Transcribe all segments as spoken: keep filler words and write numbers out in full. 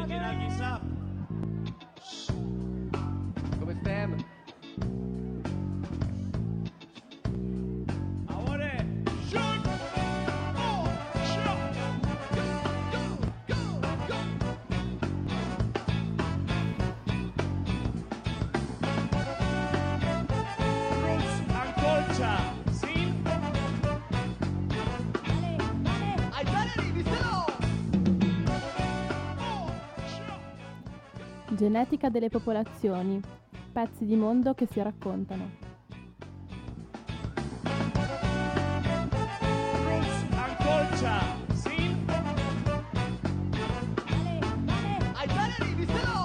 Original chissà. Come stiamo? Amore, shoot! Oh, shoot! Go, go, go, go! Rose Ancolcia, sì? Ai Valerie, vi sono! Genetica delle popolazioni. Pezzi di mondo che si raccontano. Rose Ancolcia, sì? Ai Valerie, vi sono!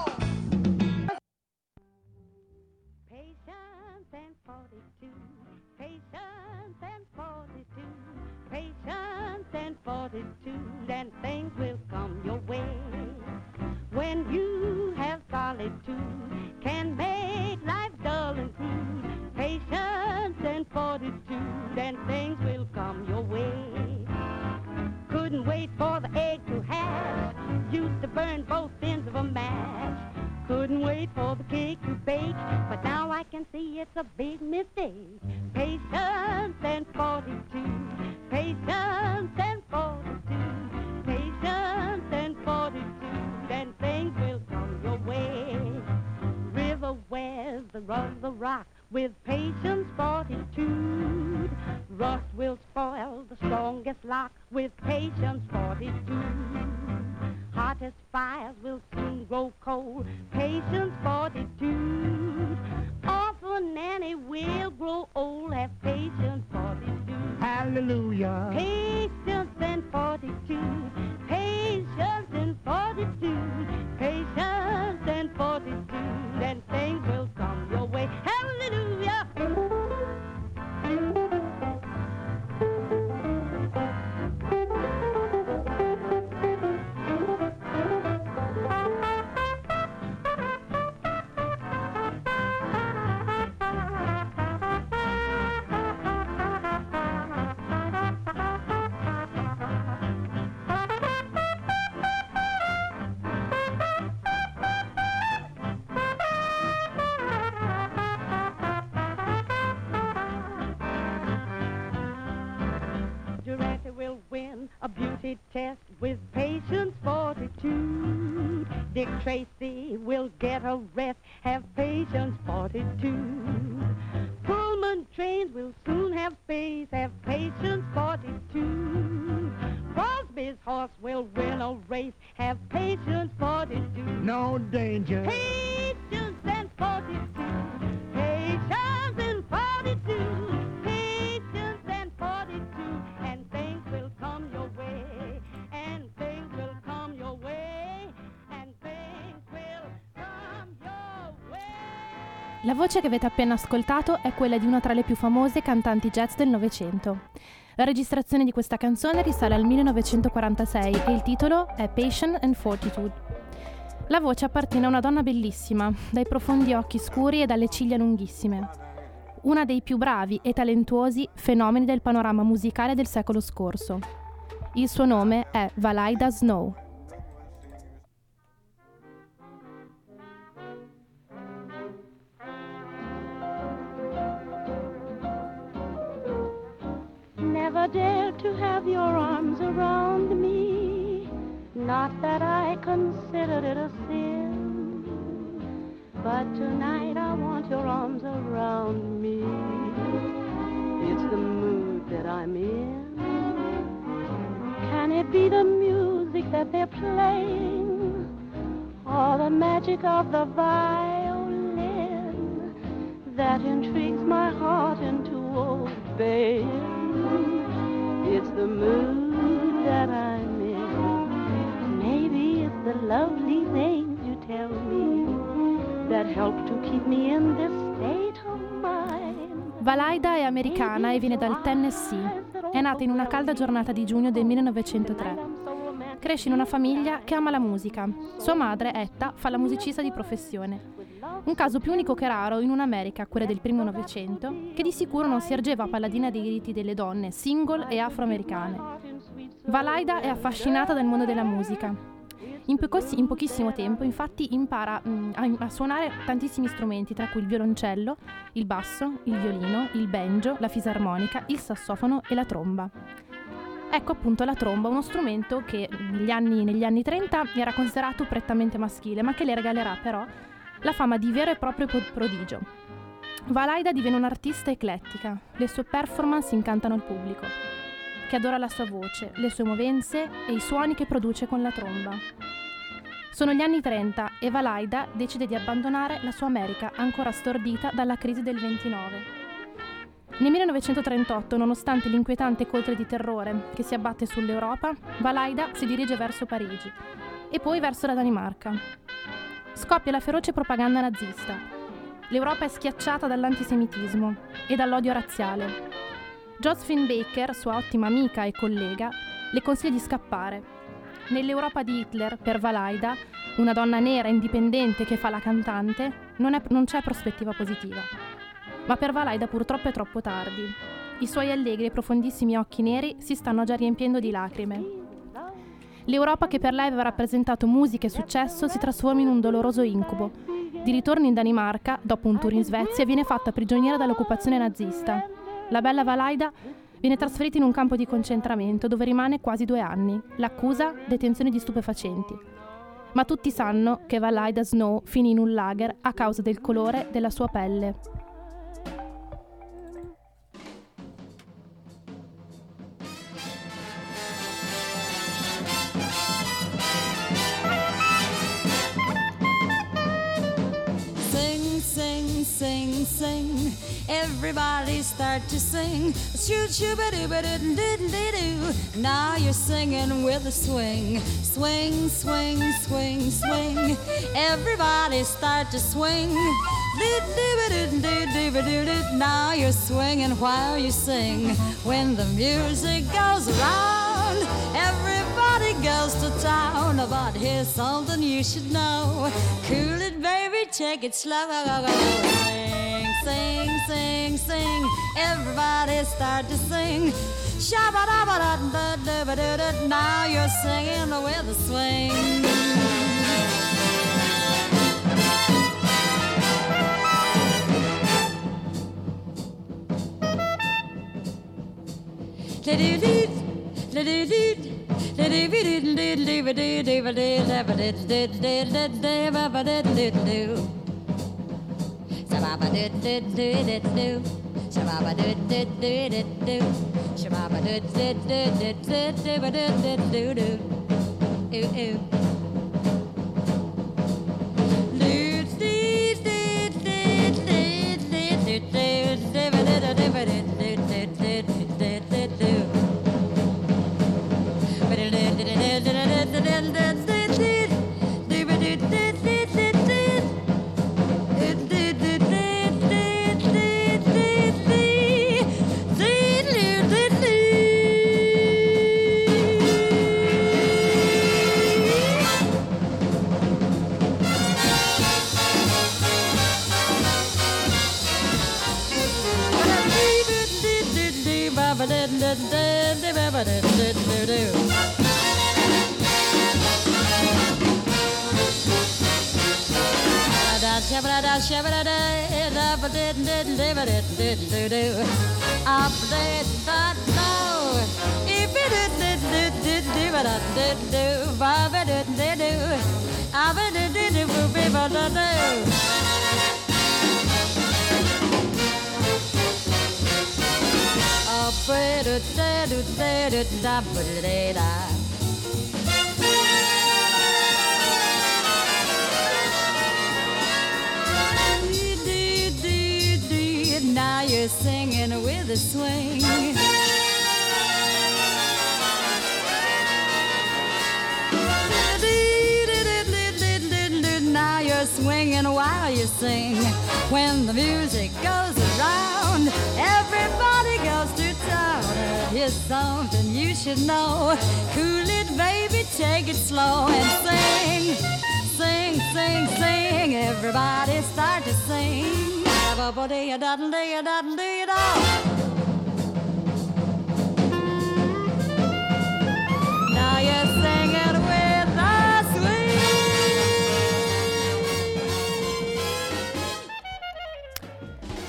Patience and fortitude, patience and fortitude, patience and fortitude, and things will come your way. When you have solitude, can make life dull and crude. Patience and fortitude, and things will come your way. Couldn't wait for the egg to hatch, used to burn both ends of a match. Couldn't wait for the cake to bake, but now I can see it's a big mistake. Patience and fortitude, patience and fortitude, patience and fortitude, and things will come your way. River wears the rug the rock with patience, fortitude. Rust will spoil the strongest lock with patience, fortitude. Hottest fires will soon grow cold. Patience, fortitude. Awful Nanny will grow old. Have patience, fortitude. Hallelujah. Patience and fortitude. Patience and fortitude. Patience and fortitude. And things will come your way. Hallelujah. Durante will win a beauty test with patience, fortitude. Dick Tracy will get a rest, have patience, fortitude. Pullman trains will soon have space, have patience, fortitude. Crosby's horse will win a race, have patience, fortitude. No danger. Patience and fortitude, patience and fortitude, patience and fortitude, and things will come your way, and things will come your way, and things will come your way. La voce che avete appena ascoltato è quella di una tra le più famose cantanti jazz del Novecento. La registrazione di questa canzone risale al millenovecentoquarantasei e il titolo è Patience and Fortitude. La voce appartiene a una donna bellissima, dai profondi occhi scuri e dalle ciglia lunghissime. Una dei più bravi e talentuosi fenomeni del panorama musicale del secolo scorso. Il suo nome è Valaida Snow. Never dared to have your arms around me, not that I considered it a sin, but tonight I want your arms around me. It's the mood that I'm in. Can it be the music that they're playing, or the magic of the violin that intrigues my heart into obeying? It's the mood that I'm in. Maybe it's the lovely things you tell me that help to keep me in this state of mind. Valaida è americana e viene dal Tennessee. È nata in una calda giornata di giugno del millenovecentotre. Cresce in una famiglia che ama la musica. Sua madre, Etta, fa la musicista di professione. Un caso più unico che raro in un'America, quella del primo Novecento, che di sicuro non si ergeva paladina dei diritti delle donne, single e afroamericane. Valaida è affascinata dal mondo della musica. In, pocossi- in pochissimo tempo, infatti, impara mh, a, a suonare tantissimi strumenti, tra cui il violoncello, il basso, il violino, il banjo, la fisarmonica, il sassofono e la tromba. Ecco appunto la tromba, uno strumento che negli anni, negli anni trenta era considerato prettamente maschile, ma che le regalerà però la fama di vero e proprio pro- prodigio. Valaida diviene un'artista eclettica, le sue performance incantano il pubblico, che adora la sua voce, le sue movenze e i suoni che produce con la tromba. Sono gli anni trenta e Valaida decide di abbandonare la sua America ancora stordita dalla crisi del ventinove. Nel millenovecentotrentotto, nonostante l'inquietante coltre di terrore che si abbatte sull'Europa, Valaida si dirige verso Parigi e poi verso la Danimarca. Scoppia la feroce propaganda nazista. L'Europa è schiacciata dall'antisemitismo e dall'odio razziale. Josephine Baker, sua ottima amica e collega, le consiglia di scappare. Nell'Europa di Hitler, per Valaida, una donna nera indipendente che fa la cantante, non, è, non c'è prospettiva positiva. Ma per Valaida purtroppo è troppo tardi. I suoi allegri e profondissimi occhi neri si stanno già riempiendo di lacrime. L'Europa che per lei aveva rappresentato musica e successo si trasforma in un doloroso incubo. Di ritorno in Danimarca, dopo un tour in Svezia, viene fatta prigioniera dall'occupazione nazista. La bella Valaida viene trasferita in un campo di concentramento dove rimane quasi due anni. L'accusa? Detenzione di stupefacenti. Ma tutti sanno che Valaida Snow finì in un lager a causa del colore della sua pelle. Sing, sing, everybody start to sing. Shoot, shoot, ba doo, ba doo, doo, doo, doo. Now you're singing with a swing. Swing, swing, swing, swing. Everybody start to swing. Doo, doo, ba doo, doo, doo, ba doo, doo. Now you're swinging while you sing. When the music goes around, everybody goes to town. But here's something you should know. Cool it, baby, take it slow. Sing, sing, sing, sing. Everybody start to sing. Shabba-dabba-da-da-da-da-da. Now you're singing with a swing. Da-doo-doo, da-doo-doo. Now you're singing with a swing. Now you're swinging while you sing. When the music goes around, everybody goes to town. Here's something you should know. Cool it, baby, take it slow and sing. Sing, sing, sing. Everybody start to sing. Now you're singing with a swing.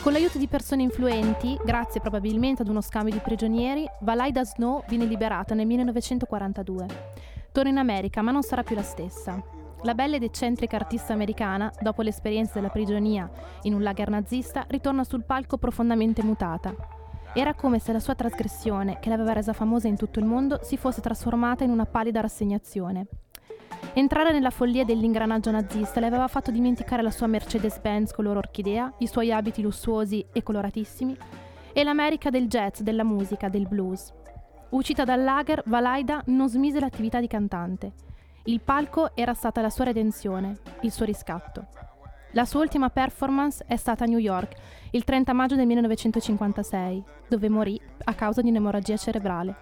Con l'aiuto di persone influenti, grazie probabilmente ad uno scambio di prigionieri, Valaida Snow viene liberata nel millenovecentoquarantadue. Torna in America, ma non sarà più la stessa. La bella ed eccentrica artista americana, dopo l'esperienza della prigionia in un lager nazista, ritorna sul palco profondamente mutata. Era come se la sua trasgressione, che l'aveva resa famosa in tutto il mondo, si fosse trasformata in una pallida rassegnazione. Entrare nella follia dell'ingranaggio nazista le aveva fatto dimenticare la sua Mercedes-Benz color orchidea, i suoi abiti lussuosi e coloratissimi, e l'America del jazz, della musica, del blues. Uscita dal lager, Valaida non smise l'attività di cantante. Il palco era stata la sua redenzione, il suo riscatto. La sua ultima performance è stata a New York, il trenta maggio del millenovecentocinquantasei, dove morì a causa di un'emorragia cerebrale.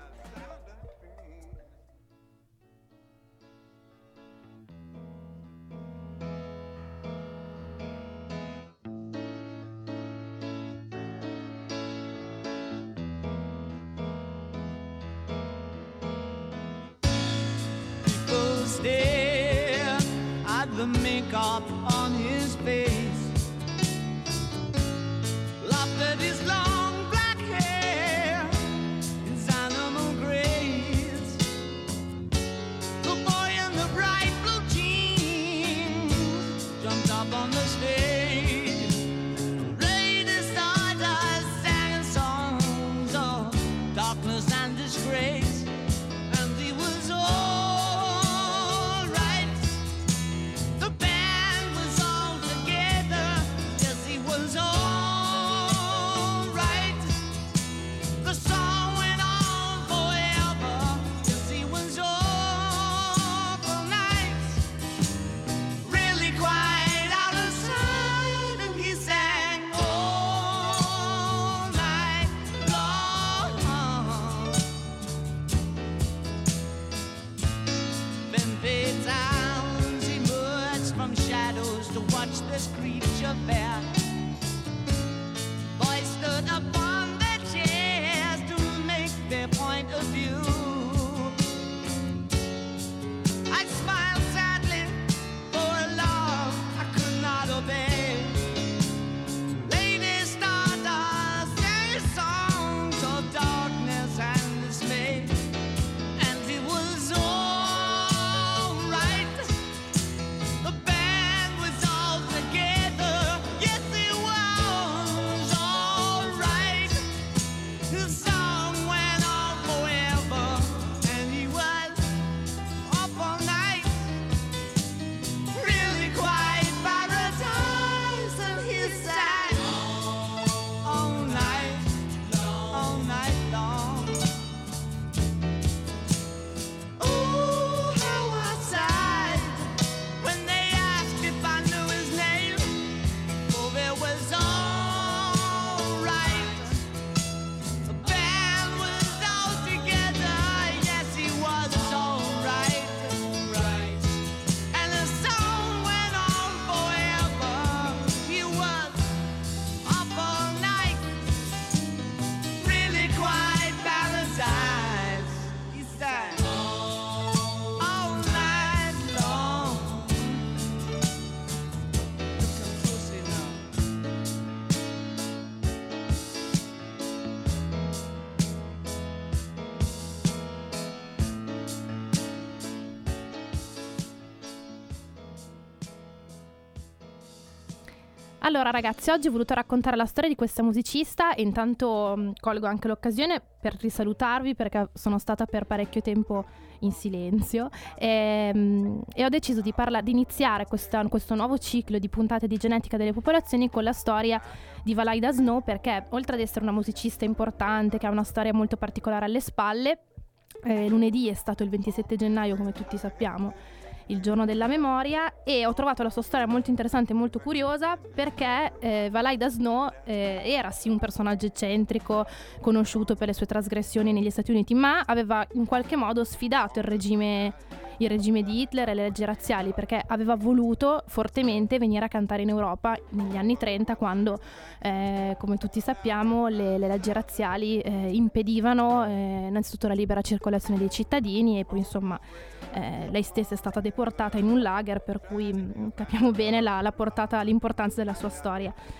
Stare at the makeup on his face, laughed at his long black hair, his animal grace. The boy in the bright blue jeans jumped up on the stage, played his stardust, sang songs of darkness and disgrace, and he was all this creature fair. Boys stood upon their chairs to make their point of view. I smiled sadly for a love I could not obey. Lady Stardust sang songs of darkness and dismay, and it was all right. The band was all together. Yes, it was all right. The song went on forever, and he was up all night. Really quite paradise, and he sang all night, all night long. Ooh, how I sighed when they asked if I knew his name. Oh, it was all right. The band was all together. Yes, he was all right, right. And the song went on forever. He was up all night. Really quite paradise. He sang all night long. Look closely now. Allora ragazzi, oggi ho voluto raccontare la storia di questa musicista e intanto mh, colgo anche l'occasione per risalutarvi perché sono stata per parecchio tempo in silenzio e, mh, e ho deciso di, parla- di iniziare questa, questo nuovo ciclo di puntate di genetica delle popolazioni con la storia di Valaida Snow, perché oltre ad essere una musicista importante che ha una storia molto particolare alle spalle, eh, lunedì è stato il ventisette gennaio, come tutti sappiamo, il giorno della memoria, e ho trovato la sua storia molto interessante e molto curiosa perché eh, Valaida Snow eh, era sì un personaggio eccentrico conosciuto per le sue trasgressioni negli Stati Uniti, ma aveva in qualche modo sfidato il regime il regime di Hitler e le leggi razziali, perché aveva voluto fortemente venire a cantare in Europa negli anni trenta, quando eh, come tutti sappiamo le, le leggi razziali eh, impedivano eh, innanzitutto la libera circolazione dei cittadini, e poi insomma eh, lei stessa è stata deportata in un lager, per cui mh, capiamo bene la, la portata, l'importanza della sua storia.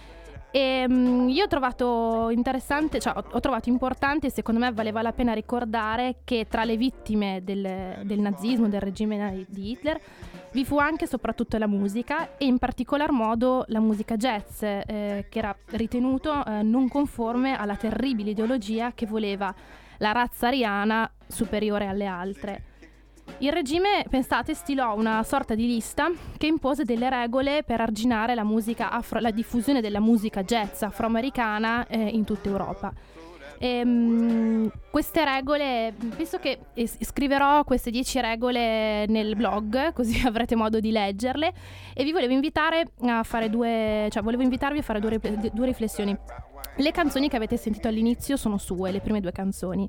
E um, io ho trovato interessante, cioè ho, ho trovato importante, e secondo me valeva la pena ricordare che tra le vittime del, del nazismo, del regime di Hitler, vi fu anche e soprattutto la musica, e in particolar modo la musica jazz, eh, che era ritenuto eh, non conforme alla terribile ideologia che voleva la razza ariana superiore alle altre. Il regime, pensate, stilò una sorta di lista che impose delle regole per arginare la musica afro, la diffusione della musica jazz afroamericana eh, in tutta Europa. E, um, queste regole, penso che es- scriverò queste dieci regole nel blog, così avrete modo di leggerle, e vi volevo invitare a fare due, cioè volevo invitarvi a fare due, rifle- due riflessioni. Le canzoni che avete sentito all'inizio sono sue, le prime due canzoni.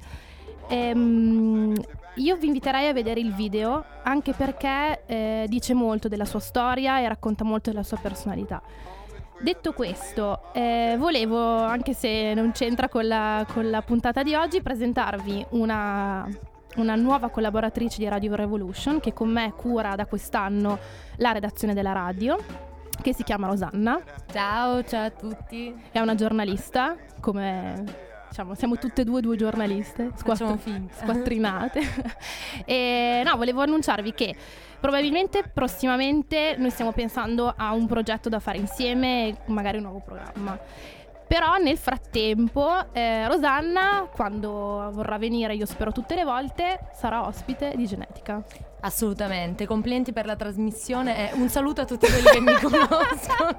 Ehm, io vi inviterei a vedere il video, anche perché eh, dice molto della sua storia e racconta molto della sua personalità. Detto questo, eh, volevo, anche se non c'entra con la, con la puntata di oggi, presentarvi una, una nuova collaboratrice di Radio Revolution, che con me cura da quest'anno la redazione della radio, che si chiama Rosanna. Ciao, ciao a tutti. È una giornalista, come... diciamo, siamo tutte e due due giornaliste Facciamo finta. squattrinate. E no, volevo annunciarvi che probabilmente prossimamente noi stiamo pensando a un progetto da fare insieme, magari un nuovo programma. Però nel frattempo eh, Rosanna, quando vorrà venire, io spero tutte le volte, sarà ospite di Genetica. Assolutamente, complimenti per la trasmissione e un saluto a tutti quelli che mi conoscono.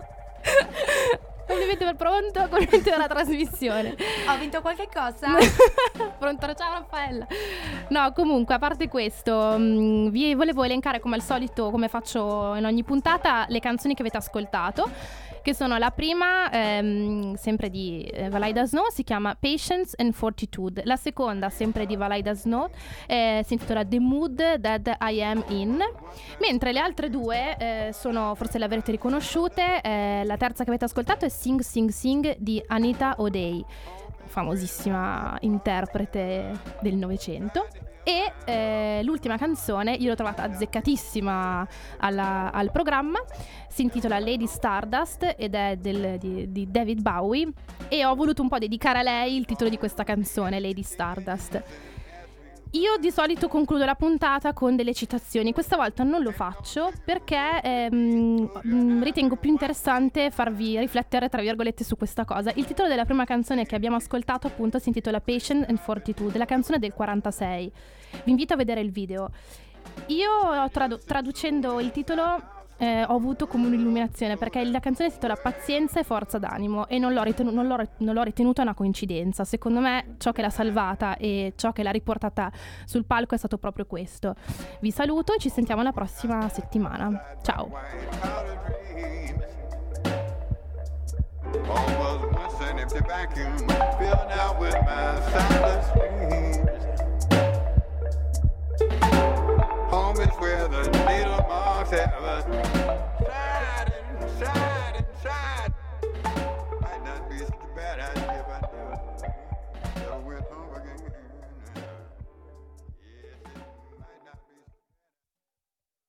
Complimenti per pronto, complimenti per la trasmissione. Ho vinto qualche cosa? Pronto, ciao Raffaella. No, comunque, a parte questo, mh, vi volevo elencare come al solito, come faccio in ogni puntata, le canzoni che avete ascoltato, che sono la prima, ehm, sempre di eh, Valaida Snow, si chiama Patience and Fortitude. La seconda, sempre di Valaida Snow, eh, si intitola The Mood That I Am In. Mentre le altre due eh, sono, forse le avrete riconosciute, eh, la terza che avete ascoltato è Sing Sing Sing di Anita O'Day, famosissima interprete del Novecento. E eh, l'ultima canzone io l'ho trovata azzeccatissima alla, al programma, si intitola Lady Stardust ed è del, di, di David Bowie, e ho voluto un po' dedicare a lei il titolo di questa canzone, Lady Stardust. Io di solito concludo la puntata con delle citazioni, questa volta non lo faccio perché ehm, ritengo più interessante farvi riflettere, tra virgolette, su questa cosa. Il titolo della prima canzone che abbiamo ascoltato appunto si intitola Patience and Fortitude, la canzone è del quarantasei. Vi invito a vedere il video. Io tradu- traducendo il titolo eh, ho avuto come un'illuminazione, perché la canzone si intitola Pazienza e forza d'animo, e non l'ho, ritenu- non, l'ho, non l'ho ritenuta una coincidenza. Secondo me ciò che l'ha salvata e ciò che l'ha riportata sul palco è stato proprio questo. Vi saluto e ci sentiamo la prossima settimana. Ciao. Home is where the needle marks ever